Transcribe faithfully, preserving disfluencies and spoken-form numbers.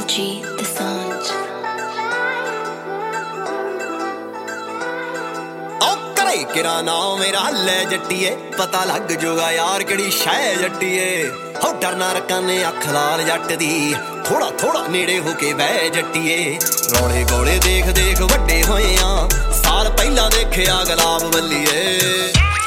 G Dosanjh। ਘਰੇ ਕਿਰਾ ਨਾ ਮੇਰਾ ਲੈ ਜੱਟੀਏ, ਪਤਾ ਲੱਗ ਜੂਗਾ ਯਾਰ ਕਿਹੜੀ ਸ਼ੈ ਜੱਟੀਏ। ਹੋ ਡਰਨਾ ਰਕਾਨੇ ਅੱਖ ਲਾਲ ਜੱਟ ਦੀ, ਥੋੜਾ ਥੋੜਾ ਨੇੜੇ ਹੋ ਕੇ ਬਹਿ ਜੱਟੀਏ। ਰੌਲੇ ਗੋਲੇ ਦੇਖ ਦੇਖ ਵੱਡੇ ਹੋਏ ਆ, ਸਾਲ ਪਹਿਲਾਂ ਦੇਖਿਆ ਗੁਲਾਬ ਬੱਲੀਏ।